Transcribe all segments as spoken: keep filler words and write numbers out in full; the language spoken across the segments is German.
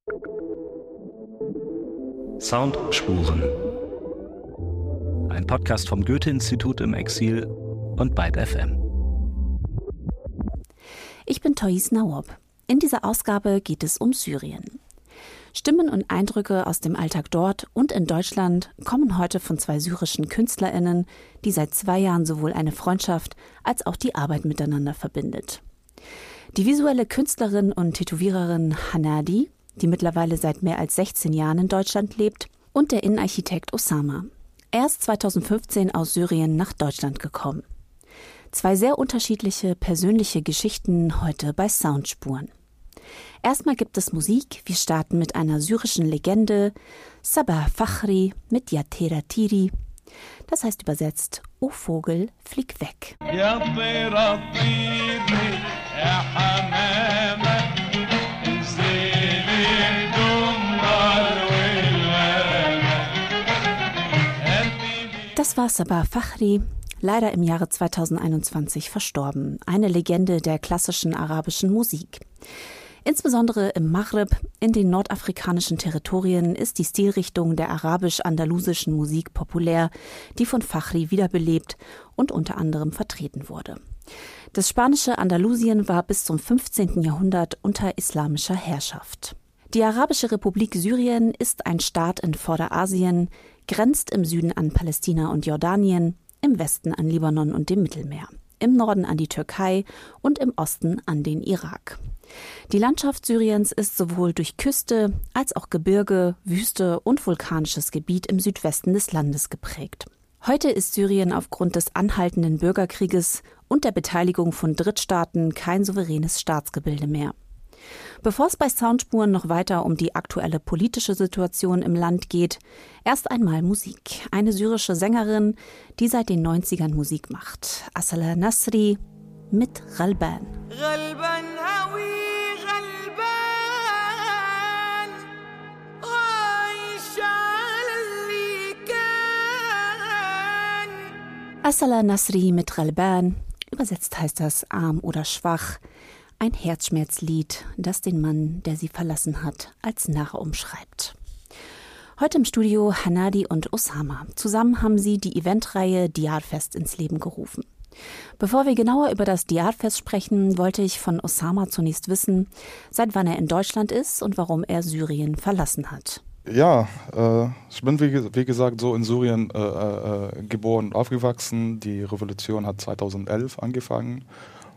Soundspuren. Ein Podcast vom Goethe-Institut im Exil und Byte F M. Ich bin Thais Nawab. In dieser Ausgabe geht es um Syrien. Stimmen und Eindrücke aus dem Alltag dort und in Deutschland kommen heute von zwei syrischen KünstlerInnen, die seit zwei Jahren sowohl eine Freundschaft als auch die Arbeit miteinander verbindet. Die visuelle Künstlerin und Tätowiererin Hanadi, die mittlerweile seit mehr als sechzehn Jahren in Deutschland lebt, und der Innenarchitekt Osama. Er ist zweitausendfünfzehn aus Syrien nach Deutschland gekommen. Zwei sehr unterschiedliche persönliche Geschichten heute bei Soundspuren. Erstmal gibt es Musik. Wir starten mit einer syrischen Legende, Sabah Fakhri mit Yatera Tiri. Das heißt übersetzt, O Vogel, flieg weg. Das war Sabah Fakhri, leider im Jahre zweitausendeinundzwanzig verstorben. Eine Legende der klassischen arabischen Musik. Insbesondere im Maghreb, in den nordafrikanischen Territorien, ist die Stilrichtung der arabisch-andalusischen Musik populär, die von Fakhri wiederbelebt und unter anderem vertreten wurde. Das spanische Andalusien war bis zum fünfzehnten Jahrhundert unter islamischer Herrschaft. Die Arabische Republik Syrien ist ein Staat in Vorderasien, grenzt im Süden an Palästina und Jordanien, im Westen an Libanon und dem Mittelmeer, im Norden an die Türkei und im Osten an den Irak. Die Landschaft Syriens ist sowohl durch Küste als auch Gebirge, Wüste und vulkanisches Gebiet im Südwesten des Landes geprägt. Heute ist Syrien aufgrund des anhaltenden Bürgerkrieges und der Beteiligung von Drittstaaten kein souveränes Staatsgebilde mehr. Bevor es bei Soundspuren noch weiter um die aktuelle politische Situation im Land geht, erst einmal Musik. Eine syrische Sängerin, die seit den neunzigern Musik macht. Assalah Nasri mit Ghalban. Assalah Nasri mit Ghalban, übersetzt heißt das arm oder schwach. Ein Herzschmerzlied, das den Mann, der sie verlassen hat, als Narr umschreibt. Heute im Studio Hanadi und Osama. Zusammen haben sie die Eventreihe Diyarfest ins Leben gerufen. Bevor wir genauer über das Diyarfest sprechen, wollte ich von Osama zunächst wissen, seit wann er in Deutschland ist und warum er Syrien verlassen hat. Ja, äh, ich bin wie, wie gesagt so in Syrien äh, äh, geboren und aufgewachsen. Die Revolution hat zweitausendelf angefangen.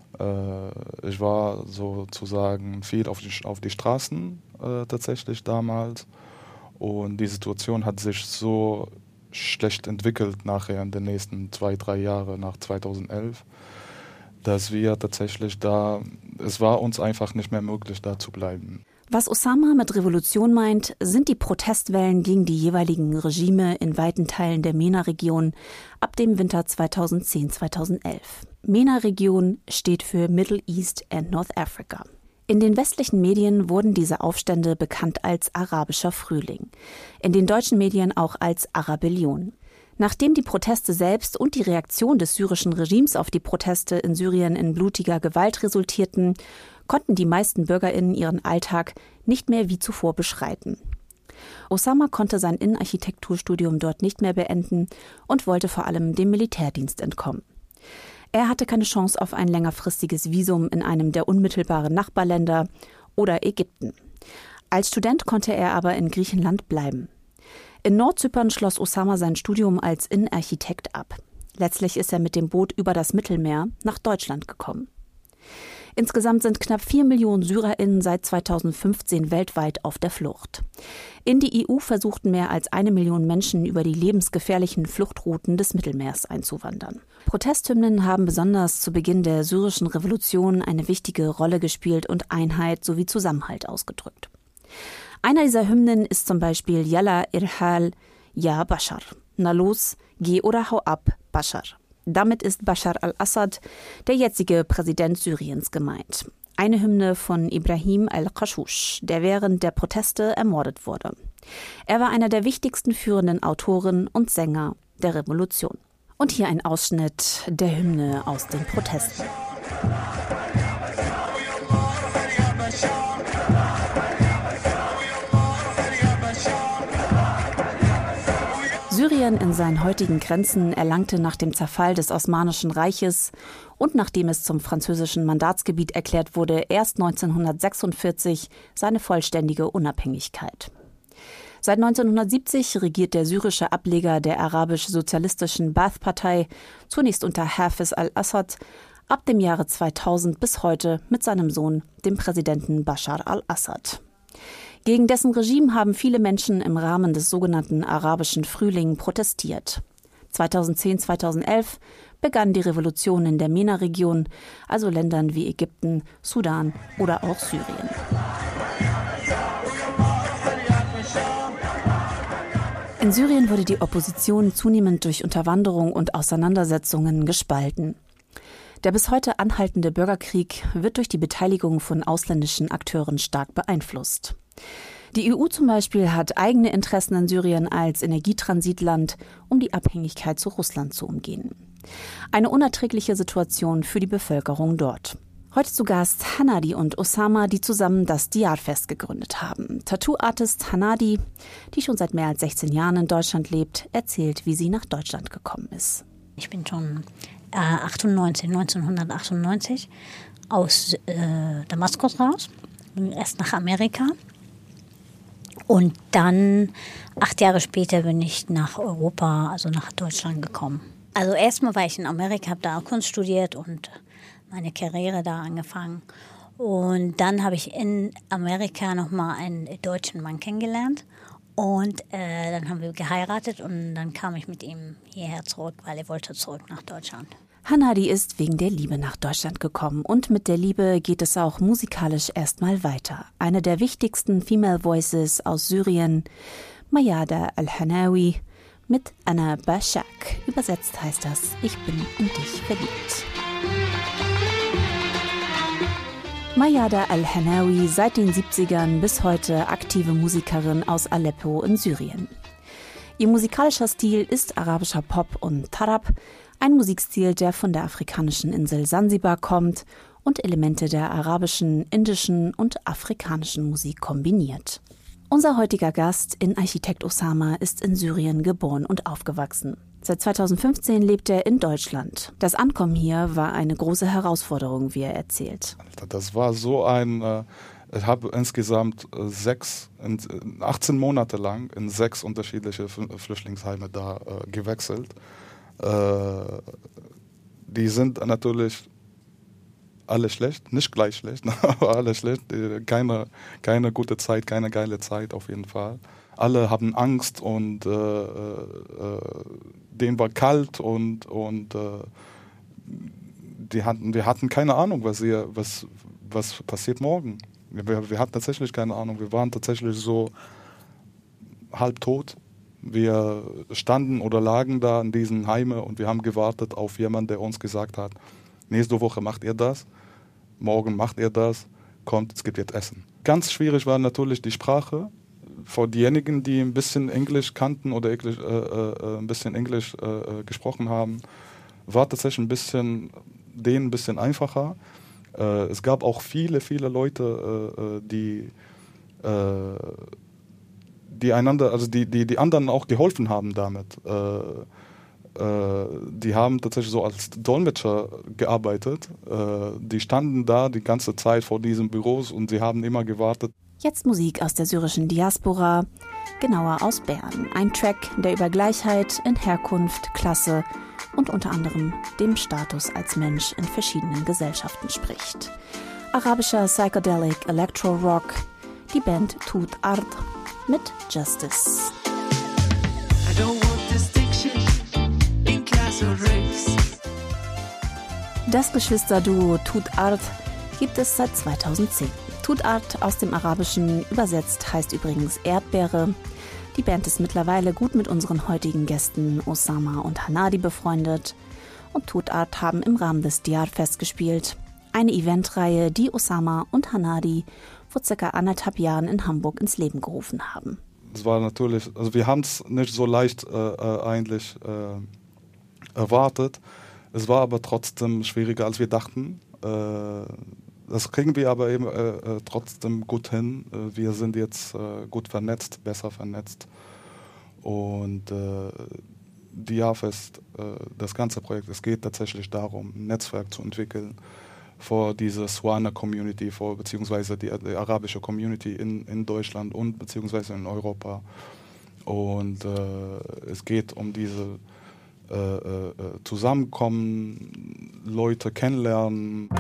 Ich war sozusagen viel auf die, auf die Straßen äh, tatsächlich damals, und die Situation hat sich so schlecht entwickelt nachher in den nächsten zwei, drei Jahren nach zweitausendelf, dass wir tatsächlich da, es war uns einfach nicht mehr möglich, da zu bleiben. Was Osama mit Revolution meint, sind die Protestwellen gegen die jeweiligen Regime in weiten Teilen der MENA-Region ab dem Winter zweitausendzehn zweitausendelf. MENA-Region steht für Middle East and North Africa. In den westlichen Medien wurden diese Aufstände bekannt als arabischer Frühling, in den deutschen Medien auch als Arabellion. Nachdem die Proteste selbst und die Reaktion des syrischen Regimes auf die Proteste in Syrien in blutiger Gewalt resultierten, konnten die meisten BürgerInnen ihren Alltag nicht mehr wie zuvor beschreiten. Osama konnte sein Innenarchitekturstudium dort nicht mehr beenden und wollte vor allem dem Militärdienst entkommen. Er hatte keine Chance auf ein längerfristiges Visum in einem der unmittelbaren Nachbarländer oder Ägypten. Als Student konnte er aber in Griechenland bleiben. In Nordzypern schloss Osama sein Studium als Innenarchitekt ab. Letztlich ist er mit dem Boot über das Mittelmeer nach Deutschland gekommen. Insgesamt sind knapp vier Millionen SyrerInnen seit zweitausendfünfzehn weltweit auf der Flucht. In die E U versuchten mehr als eine Million Menschen über die lebensgefährlichen Fluchtrouten des Mittelmeers einzuwandern. Protesthymnen haben besonders zu Beginn der syrischen Revolution eine wichtige Rolle gespielt und Einheit sowie Zusammenhalt ausgedrückt. Einer dieser Hymnen ist zum Beispiel Yalla Irhal, Ya Bashar. Na los, geh oder hau ab, Bashar. Damit ist Bashar al-Assad, der jetzige Präsident Syriens, gemeint. Eine Hymne von Ibrahim al-Qashush, der während der Proteste ermordet wurde. Er war einer der wichtigsten führenden Autoren und Sänger der Revolution. Und hier ein Ausschnitt der Hymne aus den Protesten. Syrien in seinen heutigen Grenzen erlangte nach dem Zerfall des Osmanischen Reiches und nachdem es zum französischen Mandatsgebiet erklärt wurde, erst neunzehnhundertsechsundvierzig seine vollständige Unabhängigkeit. Seit neunzehnhundertsiebzig regiert der syrische Ableger der arabisch-sozialistischen Ba'ath-Partei zunächst unter Hafiz al-Assad, ab dem Jahre zweitausend bis heute mit seinem Sohn, dem Präsidenten Bashar al-Assad. Gegen dessen Regime haben viele Menschen im Rahmen des sogenannten arabischen Frühling protestiert. zweitausendzehn, zweitausendelf begann die Revolution in der MENA-Region, also Ländern wie Ägypten, Sudan oder auch Syrien. In Syrien wurde die Opposition zunehmend durch Unterwanderung und Auseinandersetzungen gespalten. Der bis heute anhaltende Bürgerkrieg wird durch die Beteiligung von ausländischen Akteuren stark beeinflusst. Die E U zum Beispiel hat eigene Interessen in Syrien als Energietransitland, um die Abhängigkeit zu Russland zu umgehen. Eine unerträgliche Situation für die Bevölkerung dort. Heute zu Gast Hanadi und Osama, die zusammen das Diyar-Fest gegründet haben. Tattoo-Artist Hanadi, die schon seit mehr als sechzehn Jahren in Deutschland lebt, erzählt, wie sie nach Deutschland gekommen ist. Ich bin schon äh, achtundneunzig, neunzehnhundertachtundneunzig aus äh, Damaskus raus, bin erst nach Amerika und dann acht Jahre später bin ich nach Europa, also nach Deutschland gekommen. Also erstmal war ich in Amerika, habe da Kunst studiert und meine Karriere da angefangen. Und dann habe ich in Amerika nochmal einen deutschen Mann kennengelernt. Und äh, dann haben wir geheiratet und dann kam ich mit ihm hierher zurück, weil er wollte zurück nach Deutschland. Hanadi ist wegen der Liebe nach Deutschland gekommen. Und mit der Liebe geht es auch musikalisch erstmal weiter. Eine der wichtigsten Female Voices aus Syrien, Mayada Al-Hanawi, mit Anna Bashak. Übersetzt heißt das, ich bin in dich verliebt. Mayada Al-Hanawi, seit den siebzigern bis heute aktive Musikerin aus Aleppo in Syrien. Ihr musikalischer Stil ist arabischer Pop und Tarab, ein Musikstil, der von der afrikanischen Insel Sansibar kommt und Elemente der arabischen, indischen und afrikanischen Musik kombiniert. Unser heutiger Gast, in Architekt Osama, ist in Syrien geboren und aufgewachsen. Seit zweitausendfünfzehn lebt er in Deutschland. Das Ankommen hier war eine große Herausforderung, wie er erzählt. Das war so ein, äh, ich habe insgesamt äh, sechs, in, achtzehn Monate lang in sechs unterschiedliche F- Flüchtlingsheime da äh, gewechselt. Äh, die sind natürlich alle schlecht, nicht gleich schlecht, aber alle schlecht. Keine, keine gute Zeit, keine geile Zeit auf jeden Fall. Alle haben Angst und äh, äh, denen war kalt und, und äh, die hatten, wir hatten keine Ahnung, was, ihr, was, was passiert morgen. Wir, wir hatten tatsächlich keine Ahnung. Wir waren tatsächlich so halbtot. Wir standen oder lagen da in diesen Heimen und wir haben gewartet auf jemanden, der uns gesagt hat, nächste Woche macht ihr das, morgen macht ihr das, kommt, es gibt jetzt Essen. Ganz schwierig war natürlich die Sprache. Für diejenigen, die ein bisschen Englisch kannten oder Englisch, äh, äh, ein bisschen Englisch äh, gesprochen haben, war tatsächlich ein bisschen, denen ein bisschen einfacher. Äh, es gab auch viele, viele Leute, äh, die, äh, die einander, also die, die, die anderen auch geholfen haben damit. Äh, äh, die haben tatsächlich so als Dolmetscher gearbeitet. Äh, die standen da die ganze Zeit vor diesen Büros und sie haben immer gewartet. Jetzt Musik aus der syrischen Diaspora, genauer aus Bern. Ein Track, der über Gleichheit in Herkunft, Klasse und unter anderem dem Status als Mensch in verschiedenen Gesellschaften spricht. Arabischer Psychedelic Electro Rock, die Band Tut Art mit Justice. I don't want distinction in class or race. Das Geschwisterduo Tut Art gibt es seit zweitausendzehn. Tut Art aus dem Arabischen übersetzt heißt übrigens Erdbeere. Die Band ist mittlerweile gut mit unseren heutigen Gästen Osama und Hanadi befreundet. Und Tut Art haben im Rahmen des Diyar-Fest gespielt. Eine Eventreihe, die Osama und Hanadi vor circa anderthalb Jahren in Hamburg ins Leben gerufen haben. Es war natürlich, also wir haben es nicht so leicht äh, eigentlich äh, erwartet. Es war aber trotzdem schwieriger, als wir dachten. Äh, Das kriegen wir aber eben äh, trotzdem gut hin. Wir sind jetzt äh, gut vernetzt, besser vernetzt. Und äh, Diyarfest, äh, das ganze Projekt, es geht tatsächlich darum, ein Netzwerk zu entwickeln für diese Swana-Community, für, beziehungsweise die, die arabische Community in, in Deutschland und beziehungsweise in Europa. Und äh, es geht um diese äh, äh, Zusammenkommen, Leute kennenlernen.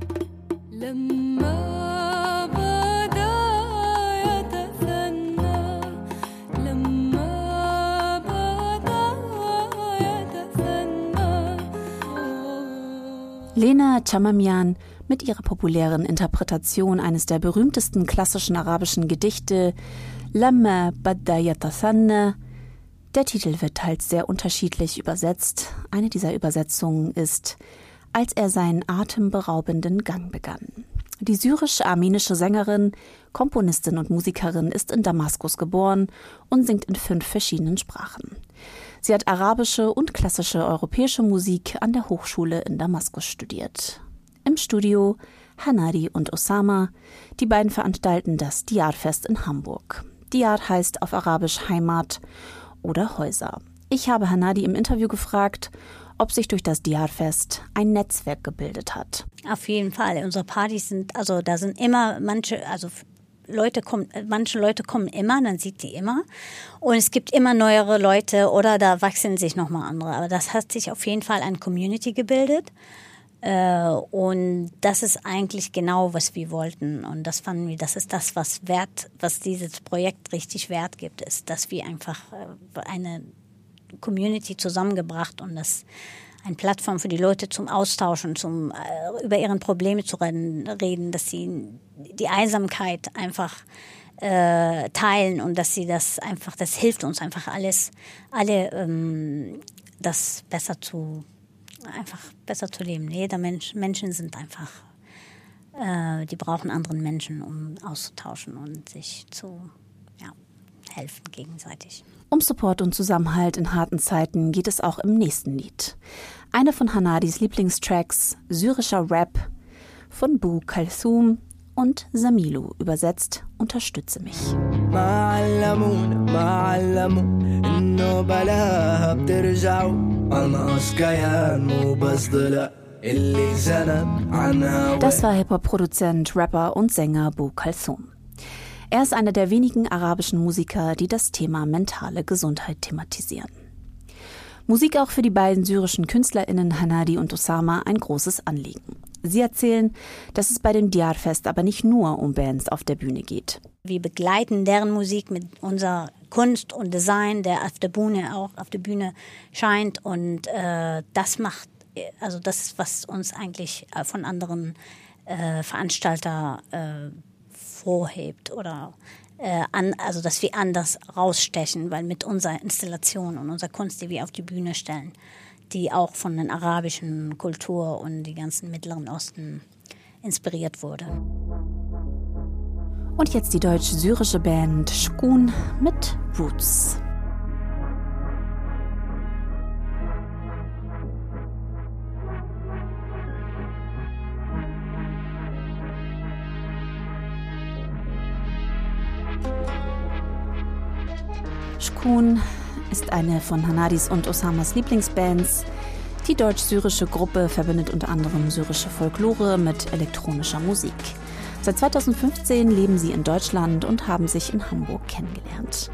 Lena Chamamian mit ihrer populären Interpretation eines der berühmtesten klassischen arabischen Gedichte Lamma Badda Yatasanna. Der Titel wird teils sehr unterschiedlich übersetzt. Eine dieser Übersetzungen ist Als er seinen atemberaubenden Gang begann. Die syrisch-armenische Sängerin, Komponistin und Musikerin ist in Damaskus geboren und singt in fünf verschiedenen Sprachen. Sie hat arabische und klassische europäische Musik an der Hochschule in Damaskus studiert. Im Studio Hanadi und Osama. Die beiden veranstalten das Diyarfest in Hamburg. Diyar heißt auf Arabisch Heimat oder Häuser. Ich habe Hanadi im Interview gefragt, ob sich durch das Diyarfest ein Netzwerk gebildet hat. Auf jeden Fall. Unsere Partys sind, also da sind immer manche, also Leute kommen, manche Leute kommen immer, man sieht die immer. Und es gibt immer neuere Leute oder da wachsen sich nochmal andere. Aber das hat sich auf jeden Fall eine Community gebildet. Und das ist eigentlich genau, was wir wollten. Und das fanden wir, das ist das, was wert, was dieses Projekt richtig wert gibt, ist, dass wir einfach eine Community zusammengebracht und das eine Plattform für die Leute zum Austauschen, zum äh, über ihre Probleme zu reden, dass sie die Einsamkeit einfach äh, teilen und dass sie das einfach, das hilft uns einfach alles, alle ähm, das besser zu einfach besser zu leben. Jeder Mensch, Menschen sind einfach, äh, die brauchen anderen Menschen, um auszutauschen und sich zu ja, helfen gegenseitig. Um Support und Zusammenhalt in harten Zeiten geht es auch im nächsten Lied. Eine von Hanadis Lieblingstracks, syrischer Rap von Bu Kalthum und Samilu, übersetzt Unterstütze mich. Das war Hip-Hop-Produzent, Rapper und Sänger Bu Kalthum. Er ist einer der wenigen arabischen Musiker, die das Thema mentale Gesundheit thematisieren. Musik auch für die beiden syrischen KünstlerInnen Hanadi und Osama ein großes Anliegen. Sie erzählen, dass es bei dem Diyarfest aber nicht nur um Bands auf der Bühne geht. Wir begleiten deren Musik mit unserer Kunst und Design, der auf der Bühne auch auf der Bühne scheint. Und äh, das macht, also das ist, was uns eigentlich von anderen äh, Veranstaltern äh, vorhebt oder äh, an, also dass wir anders rausstechen, weil mit unserer Installation und unserer Kunst, die wir auf die Bühne stellen, die auch von der arabischen Kultur und die ganzen Mittleren Osten inspiriert wurde. Und jetzt die deutsch-syrische Band Shkun mit Roots. Shkun ist eine von Hanadis und Osamas Lieblingsbands. Die deutsch-syrische Gruppe verbindet unter anderem syrische Folklore mit elektronischer Musik. Seit zweitausendfünfzehn leben sie in Deutschland und haben sich in Hamburg kennengelernt.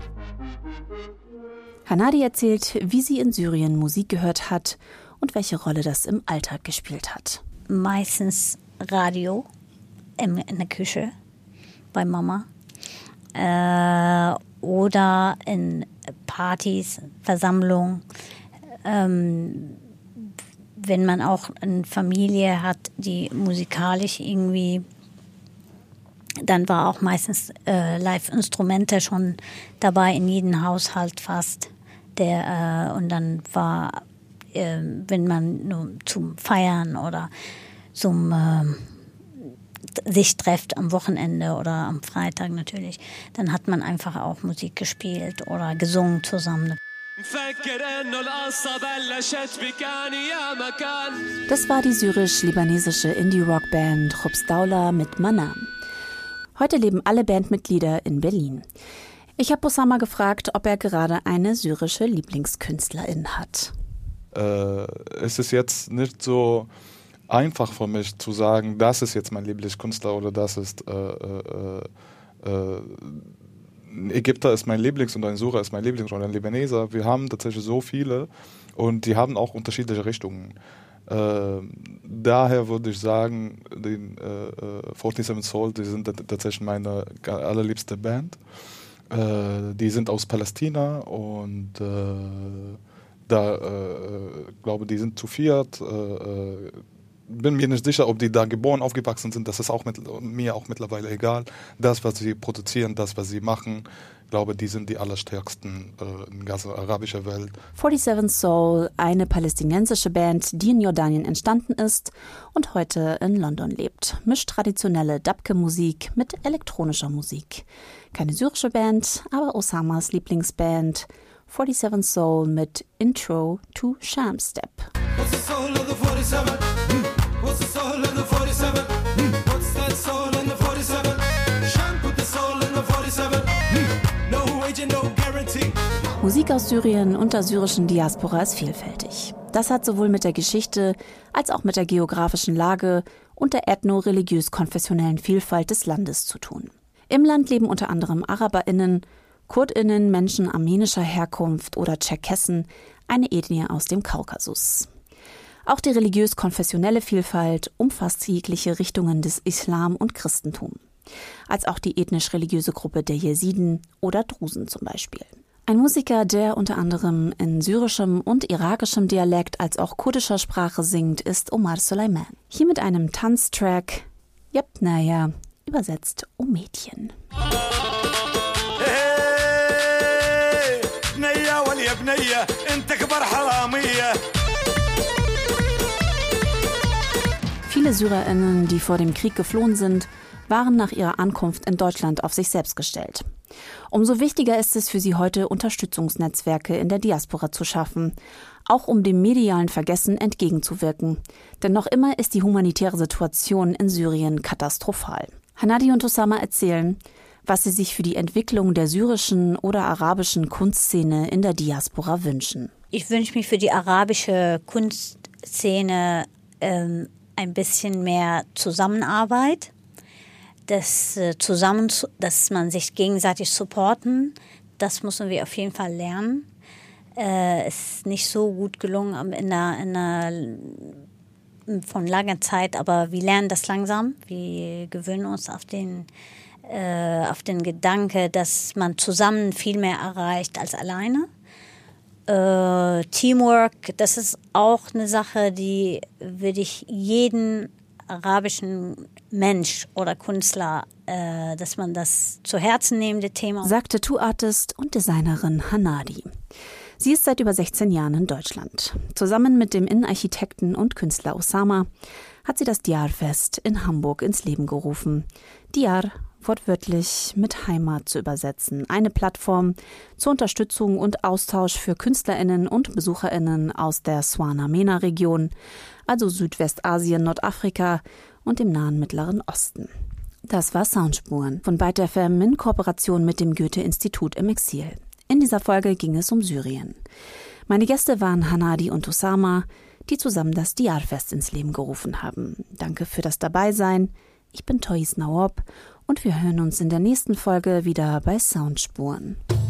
Hanadi erzählt, wie sie in Syrien Musik gehört hat und welche Rolle das im Alltag gespielt hat. Meistens Radio in der Küche bei Mama. Äh, oder in Partys, Versammlungen. Ähm, wenn man auch eine Familie hat, die musikalisch irgendwie, dann war auch meistens äh, Live-Instrumente schon dabei in jedem Haushalt fast. Der, äh, und dann war, äh, wenn man nur zum Feiern oder zum äh, sich trifft am Wochenende oder am Freitag natürlich, dann hat man einfach auch Musik gespielt oder gesungen zusammen. Das war die syrisch-libanesische Indie-Rock-Band Khubz Daula mit Manam. Heute leben alle Bandmitglieder in Berlin. Ich habe Osama gefragt, ob er gerade eine syrische Lieblingskünstlerin hat. Äh, es ist jetzt nicht so einfach für mich zu sagen, das ist jetzt mein Lieblingskünstler oder das ist äh, äh, äh, ein Ägypter ist mein Lieblings und ein Syrer ist mein Lieblings oder ein Libaneser. Wir haben tatsächlich so viele und die haben auch unterschiedliche Richtungen. Äh, daher würde ich sagen, die äh, siebenundvierzig Soul, die sind tatsächlich meine allerliebste Band. Äh, die sind aus Palästina und äh, da äh, glaube die sind zu viert. Äh, bin mir nicht sicher, ob die da geboren, aufgewachsen sind. Das ist auch mit, mir auch mittlerweile egal. Das, was sie produzieren, das, was sie machen, ich glaube, die sind die allerstärksten äh, in der ganzen arabischen Welt. siebenundvierzig Soul, eine palästinensische Band, die in Jordanien entstanden ist und heute in London lebt. Mischt traditionelle Dabke-Musik mit elektronischer Musik. Keine syrische Band, aber Osamas Lieblingsband. siebenundvierzig Soul mit Intro to Sham Step. What's the soul of the forty-seven? What's the soul of the forty-seven? What's that soul in the forty-seven? Sham put the soul in the forty-seven. No agent, no guarantee. Musik aus Syrien und der syrischen Diaspora ist vielfältig. Das hat sowohl mit der Geschichte als auch mit der geografischen Lage und der ethno-religiös-konfessionellen Vielfalt des Landes zu tun. Im Land leben unter anderem AraberInnen, KurdInnen, Menschen armenischer Herkunft oder Tscherkessen, eine Ethnie aus dem Kaukasus. Auch die religiös-konfessionelle Vielfalt umfasst jegliche Richtungen des Islam und Christentum, als auch die ethnisch-religiöse Gruppe der Jesiden oder Drusen zum Beispiel. Ein Musiker, der unter anderem in syrischem und irakischem Dialekt als auch kurdischer Sprache singt, ist Omar Soleiman. Hier mit einem Tanztrack Yabnaya, übersetzt O Mädchen. Viele SyrerInnen, die vor dem Krieg geflohen sind, waren nach ihrer Ankunft in Deutschland auf sich selbst gestellt. Umso wichtiger ist es für sie heute, Unterstützungsnetzwerke in der Diaspora zu schaffen, auch um dem medialen Vergessen entgegenzuwirken. Denn noch immer ist die humanitäre Situation in Syrien katastrophal. Hanadi und Osama erzählen, was sie sich für die Entwicklung der syrischen oder arabischen Kunstszene in der Diaspora wünschen. Ich wünsche mir für die arabische Kunstszene ähm, ein bisschen mehr Zusammenarbeit, dass, äh, zusammen, dass man sich gegenseitig supporten. Das müssen wir auf jeden Fall lernen. Äh, es ist nicht so gut gelungen in einer, in einer, von langer Zeit, aber wir lernen das langsam. Wir gewöhnen uns auf den auf den Gedanke, dass man zusammen viel mehr erreicht als alleine. Äh, Teamwork, das ist auch eine Sache, die würde ich jeden arabischen Mensch oder Künstler, äh, dass man das zu Herzen nehmende Thema. Sagte Tattoo-Artist und Designerin Hanadi. Sie ist seit über sechzehn Jahren in Deutschland. Zusammen mit dem Innenarchitekten und Künstler Osama hat sie das Diyar-Fest in Hamburg ins Leben gerufen. Diyar, wortwörtlich mit Heimat zu übersetzen. Eine Plattform zur Unterstützung und Austausch für KünstlerInnen und BesucherInnen aus der Swana-Mena-Region, also Südwestasien, Nordafrika und dem nahen Mittleren Osten. Das war Soundspuren von Byte F M in Kooperation mit dem Goethe-Institut im Exil. In dieser Folge ging es um Syrien. Meine Gäste waren Hanadi und Osama, die zusammen das Diyar-Fest ins Leben gerufen haben. Danke für das Dabeisein. Ich bin Toyis Nawab und wir hören uns in der nächsten Folge wieder bei Soundspuren.